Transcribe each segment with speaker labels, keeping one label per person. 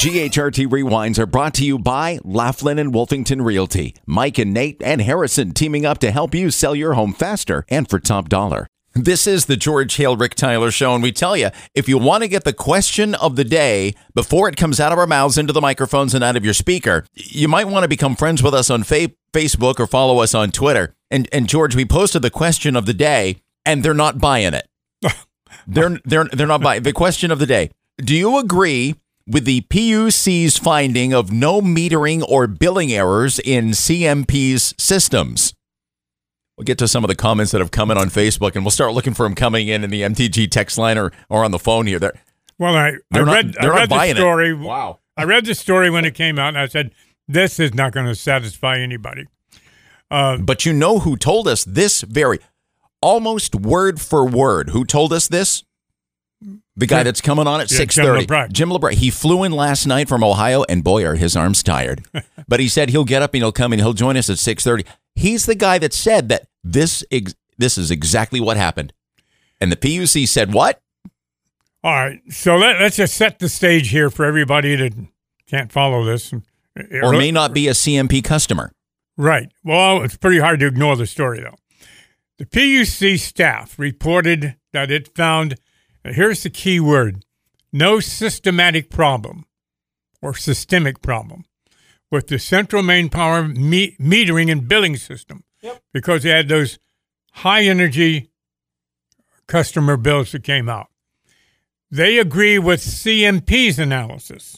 Speaker 1: GHRT Rewinds are brought to you by Laughlin and Wolfington Realty. Mike and Nate and Harrison teaming up to help you sell your home faster and for top dollar. This is the George Hale, Rick Tyler Show, and we tell you, if you want to get the question of the day before it comes out of our mouths into the microphones and out of your speaker, you might want to become friends with us on Facebook or follow us on Twitter. And George, we posted the question of the day, and they're not buying it. They're not buying the question of the day. Do you agree with the PUC's finding of no metering or billing errors in CMP's systems? We'll get to some of the comments that have come in on Facebook, and we'll start looking for them coming in the MTG text line or on the phone here.
Speaker 2: I read the story.
Speaker 1: Wow.
Speaker 2: I read the story when it came out, and I said, this is not going to satisfy anybody.
Speaker 1: But you know who told us this almost word for word? Who told us this? The guy that's coming on at 6:30. Jim LeBride. He flew in last night from Ohio, and boy, are his arms tired. But he said he'll get up and he'll come and he'll join us at 6:30. He's the guy that said that this is exactly what happened. And the PUC said what?
Speaker 2: All right, so let's just set the stage here for everybody that can't follow this.
Speaker 1: Or may not be a CMP customer.
Speaker 2: Right. Well, it's pretty hard to ignore the story, though. The PUC staff reported that it found, here's the key word, no systematic problem or systemic problem with the Central Maine Power metering and billing system. Yep. Because they had those high-energy customer bills that came out. They agree with CMP's analysis,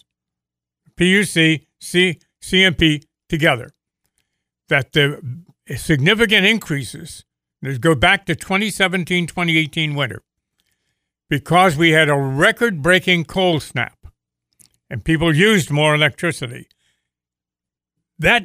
Speaker 2: PUC, CMP together, that the significant increases, let's go back to 2017-2018 winter, because we had a record-breaking cold snap and people used more electricity. That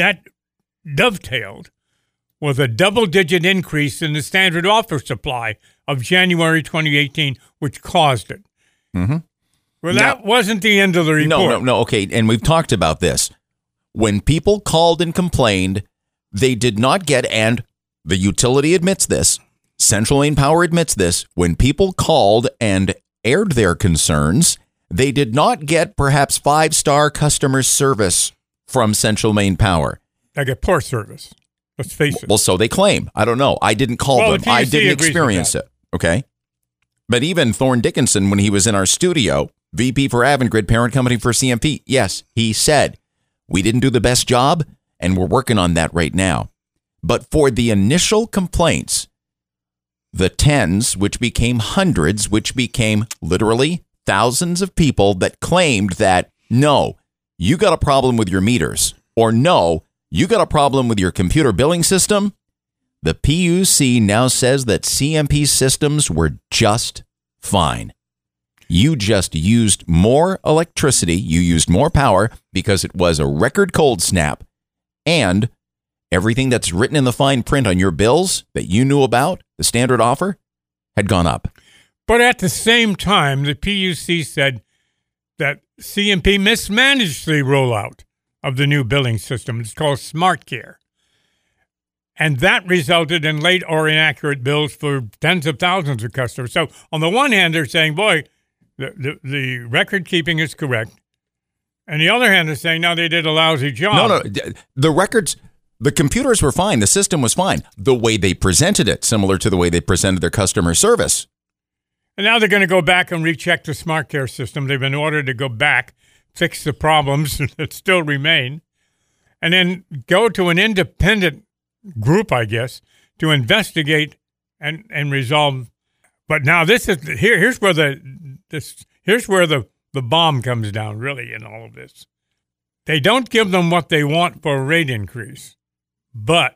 Speaker 2: dovetailed with a double-digit increase in the standard offer supply of January 2018, which caused it.
Speaker 1: Mm-hmm.
Speaker 2: Well, that wasn't the end of the report.
Speaker 1: No. Okay, and we've talked about this. When people called and complained, they did not get, and the utility admits this, Central Maine Power admits this, when people called and aired their concerns, they did not get perhaps 5-star customer service from Central Maine Power.
Speaker 2: They get poor service. Let's face it.
Speaker 1: Well, so they claim. I don't know. I didn't call them. I didn't experience it. Okay. But even Thorne Dickinson, when he was in our studio, VP for Avangrid, parent company for CMP, yes, he said, we didn't do the best job, and we're working on that right now. But for the initial complaints, the tens, which became hundreds, which became literally thousands of people that claimed that, no, you got a problem with your meters, or no, you got a problem with your computer billing system, the PUC now says that CMP systems were just fine. You just used more electricity, you used more power because it was a record cold snap, and everything that's written in the fine print on your bills that you knew about, the standard offer, had gone up.
Speaker 2: But at the same time, the PUC said that CMP mismanaged the rollout of the new billing system. It's called SmartCare. And that resulted in late or inaccurate bills for tens of thousands of customers. So on the one hand, they're saying, boy, the record keeping is correct. And the other hand, they're saying, no, they did a lousy job.
Speaker 1: No, the records, the computers were fine. The system was fine. The way they presented it, similar to the way they presented their customer service.
Speaker 2: And now they're going to go back and recheck the SmartCare system. They've been ordered to go back, fix the problems that still remain, and then go to an independent group, I guess, to investigate and resolve. But now here's where the bomb comes down, really, in all of this. They don't give them what they want for a rate increase, but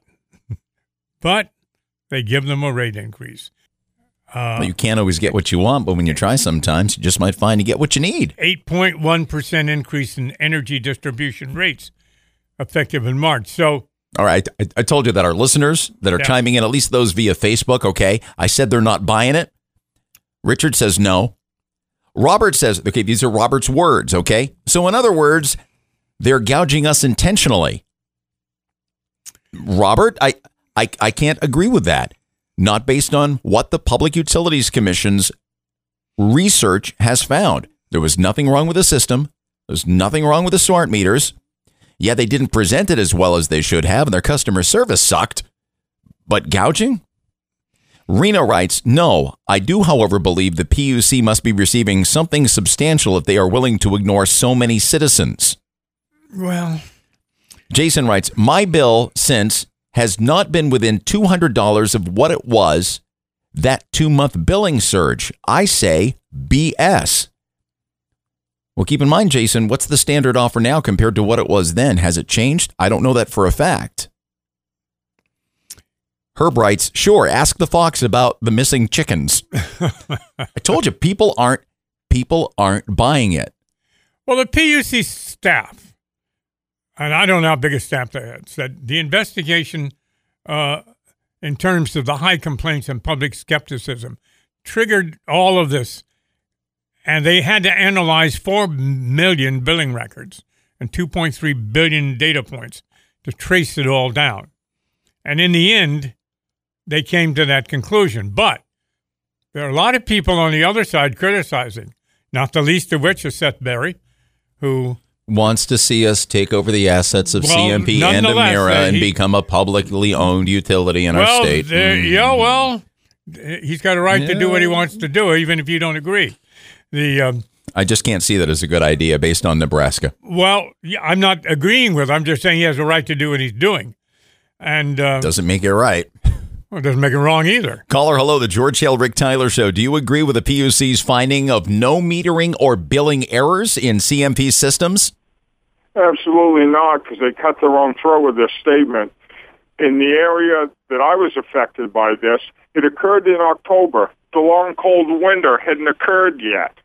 Speaker 2: they give them a rate increase.
Speaker 1: Well, you can't always get what you want, but when you try sometimes, you just might find you get what you need.
Speaker 2: 8.1% increase in energy distribution rates effective in March. So,
Speaker 1: all right, I told you that our listeners that are chiming in, at least those via Facebook, okay, I said they're not buying it. Richard says no. Robert says, okay, these are Robert's words, okay? So in other words, they're gouging us intentionally. Robert, I can't agree with that. Not based on what the Public Utilities Commission's research has found. There was nothing wrong with the system. There's nothing wrong with the smart meters. Yeah, they didn't present it as well as they should have, and their customer service sucked. But gouging? Rena writes, no, I do, however, believe the PUC must be receiving something substantial if they are willing to ignore so many citizens.
Speaker 2: Well,
Speaker 1: Jason writes, my bill since has not been within $200 of what it was that 2-month billing surge. I say BS. Well, keep in mind, Jason, what's the standard offer now compared to what it was then? Has it changed? I don't know that for a fact. Herb writes, sure, ask the Fox about the missing chickens. I told you, people aren't buying it.
Speaker 2: Well, the PUC staff, and I don't know how big a staff they had, said the investigation in terms of the high complaints and public skepticism triggered all of this. And they had to analyze 4 million billing records and 2.3 billion data points to trace it all down. And in the end, they came to that conclusion. But there are a lot of people on the other side criticizing, not the least of which is Seth Berry, who
Speaker 1: wants to see us take over the assets of CMP and Emera and become a publicly owned utility in our state.
Speaker 2: He's got a right to do what he wants to do, even if you don't agree.
Speaker 1: I just can't see that as a good idea based on Nebraska.
Speaker 2: Well, I'm not agreeing with him. I'm just saying he has a right to do what he's doing. And
Speaker 1: doesn't make it right.
Speaker 2: Well, it doesn't make it wrong either.
Speaker 1: Caller, hello, the George Hale Rick Tyler Show. Do you agree with the PUC's finding of no metering or billing errors in CMP systems?
Speaker 3: Absolutely not, because they cut their own throat with this statement. In the area that I was affected by this, it occurred in October. The long, cold winter hadn't occurred yet.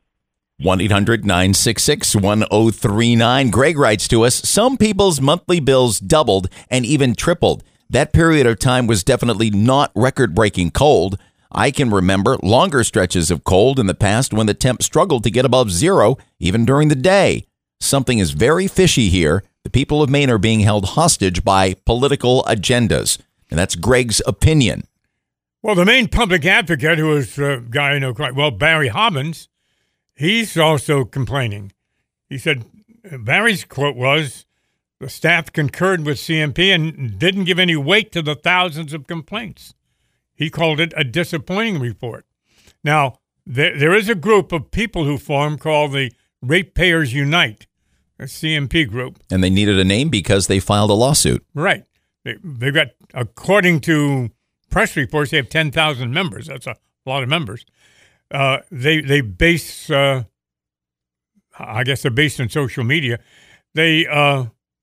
Speaker 1: 1-800-966-1039. Greg writes to us, some people's monthly bills doubled and even tripled. That period of time was definitely not record-breaking cold. I can remember longer stretches of cold in the past when the temp struggled to get above zero, even during the day. Something is very fishy here. The people of Maine are being held hostage by political agendas. And that's Greg's opinion.
Speaker 2: Well, the Maine public advocate, who is a guy I know quite well, Barry Hobbins, he's also complaining. He said, Barry's quote was, the staff concurred with CMP and didn't give any weight to the thousands of complaints. He called it a disappointing report. Now, there is a group of people who formed called the Ratepayers Unite, a CMP group.
Speaker 1: And they needed a name because they filed a lawsuit.
Speaker 2: Right. They've got, according to press reports, they have 10,000 members. That's a lot of members. They base, I guess they're based on social media. They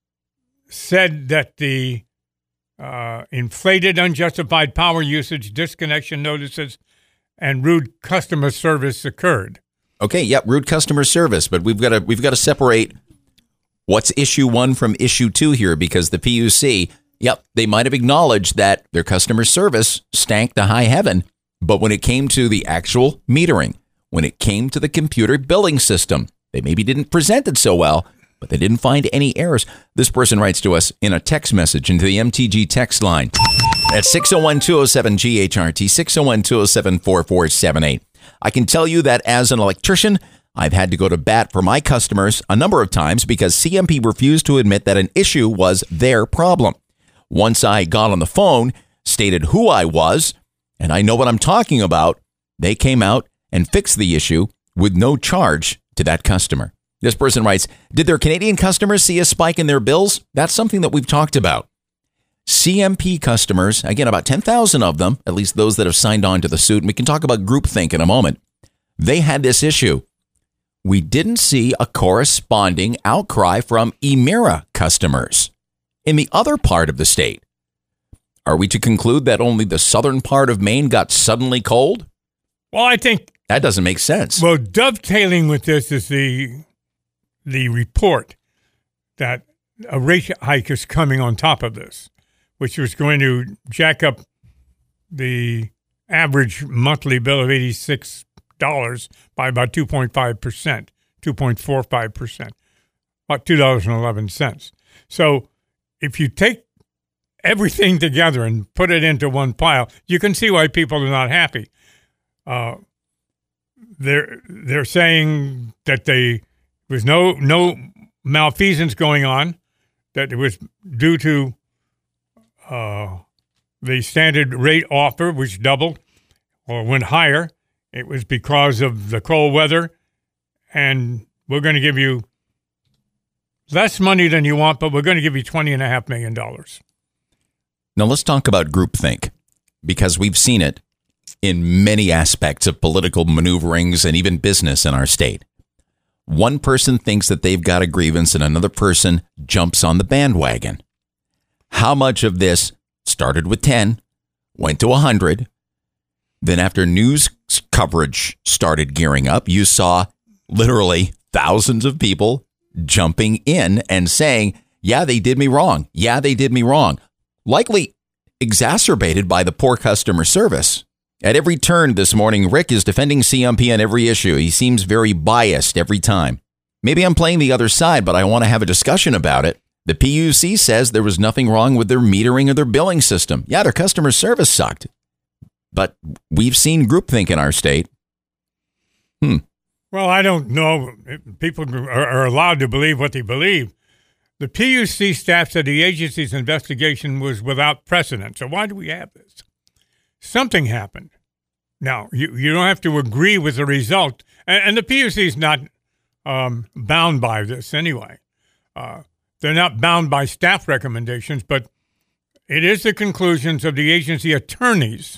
Speaker 2: said that the inflated, unjustified power usage, disconnection notices, and rude customer service occurred.
Speaker 1: Okay, yep, rude customer service, but we've got to separate what's issue 1 from issue 2 here, because the PUC, yep, they might have acknowledged that their customer service stank to high heaven. But when it came to the actual metering, when it came to the computer billing system, they maybe didn't present it so well, but they didn't find any errors. This person writes to us in a text message into the MTG text line at 601-207-GHRT, 601-207-4478. I can tell you that as an electrician, I've had to go to bat for my customers a number of times because CMP refused to admit that an issue was their problem. Once I got on the phone, stated who I was, and I know what I'm talking about, they came out and fixed the issue with no charge to that customer. This person writes, did their Canadian customers see a spike in their bills? That's something that we've talked about. CMP customers, again, about 10,000 of them, at least those that have signed on to the suit, and we can talk about groupthink in a moment, they had this issue. We didn't see a corresponding outcry from Emera customers in the other part of the state. Are we to conclude that only the southern part of Maine got suddenly cold?
Speaker 2: Well, I think
Speaker 1: that doesn't make sense.
Speaker 2: Well, dovetailing with this is the report that a rate hike is coming on top of this, which was going to jack up the average monthly bill of $86 by about 2.5%, 2.45%, about $2.11. So if you take everything together and put it into one pile, you can see why people are not happy. They're saying that they There was no malfeasance going on, that it was due to the standard rate offer, which doubled or went higher. It was because of the cold weather, and we're going to give you less money than you want, but we're going to give you $20.5 million.
Speaker 1: Now let's talk about groupthink, because we've seen it in many aspects of political maneuverings and even business in our state. One person thinks that they've got a grievance and another person jumps on the bandwagon. How much of this started with 10, went to 100, then after news coverage started gearing up, you saw literally thousands of people jumping in and saying, yeah, they did me wrong. Yeah, they did me wrong. Likely exacerbated by the poor customer service. At every turn this morning, Rick is defending CMP on every issue. He seems very biased every time. Maybe I'm playing the other side, but I want to have a discussion about it. The PUC says there was nothing wrong with their metering or their billing system. Yeah, their customer service sucked. But we've seen groupthink in our state.
Speaker 2: Well, I don't know. People are allowed to believe what they believe. The PUC staff said the agency's investigation was without precedent. So why do we have this? Something happened. Now, you don't have to agree with the result. And the PUC is not bound by this anyway. They're not bound by staff recommendations, but it is the conclusions of the agency attorneys,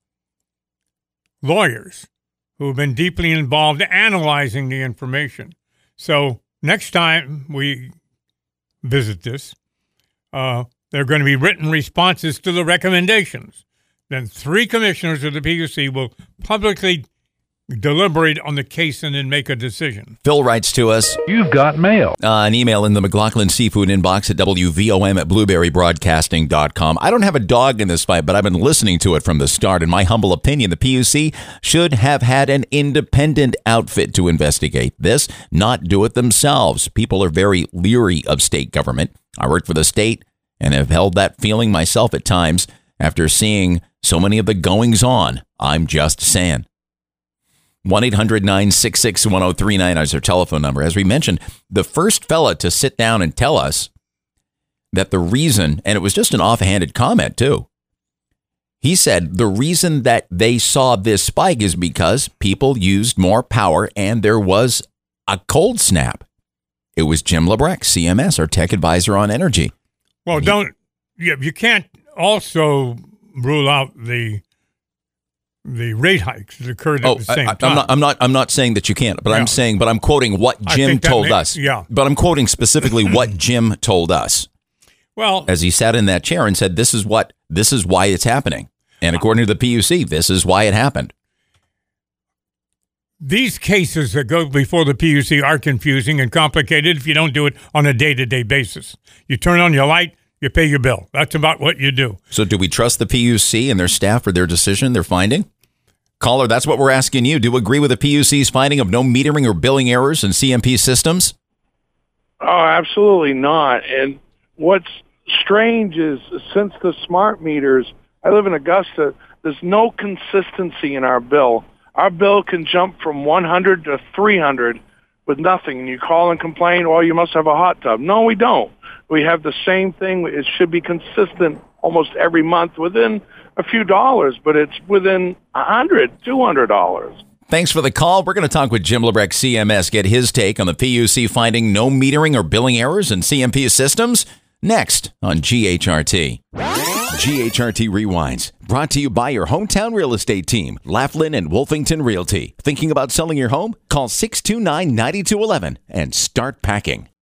Speaker 2: lawyers, who have been deeply involved analyzing the information. So next time we visit this, there are going to be written responses to the recommendations. Then 3 commissioners of the PUC will publicly deliberate on the case and then make a decision.
Speaker 1: Phil writes to us,
Speaker 4: "You've got mail."
Speaker 1: An email in the McLaughlin Seafood inbox at WVOM@blueberrybroadcasting.com. I don't have a dog in this fight, but I've been listening to it from the start. In my humble opinion, the PUC should have had an independent outfit to investigate this, not do it themselves. People are very leery of state government. I work for the state and have held that feeling myself at times after seeing so many of the goings-on. I'm just saying. 1-800-966-1039 is our telephone number. As we mentioned, the first fella to sit down and tell us that the reason, and it was just an offhanded comment too, he said the reason that they saw this spike is because people used more power and there was a cold snap. It was Jim Lebrecht, CMS, our tech advisor on energy.
Speaker 2: Well, you can't also rule out the rate hikes that occurred at the same time.
Speaker 1: I'm not saying that you can't, but yeah. I'm quoting what Jim told us.
Speaker 2: Yeah.
Speaker 1: But I'm quoting specifically what Jim told us.
Speaker 2: Well,
Speaker 1: as he sat in that chair and said, this is why it's happening. And according to the PUC, this is why it happened.
Speaker 2: These cases that go before the PUC are confusing and complicated if you don't do it on a day-to-day basis. You turn on your light, you pay your bill. That's about what you do.
Speaker 1: So do we trust the PUC and their staff for their decision, their finding? Caller, that's what we're asking you. Do you agree with the PUC's finding of no metering or billing errors in CMP systems?
Speaker 5: Oh, absolutely not. And what's strange is since the smart meters, I live in Augusta, there's no consistency in our bill. Our bill can jump from 100 to 300 with nothing. And you call and complain, oh, you must have a hot tub. No, we don't. We have the same thing. It should be consistent almost every month within a few dollars, but it's within $100, $200.
Speaker 1: Thanks for the call. We're going to talk with Jim Lebrecht, CMS, get his take on the PUC finding no metering or billing errors in CMP systems next on GHRT. GHRT Rewinds, brought to you by your hometown real estate team, Laughlin and Wolfington Realty. Thinking about selling your home? Call 629-9211 and start packing.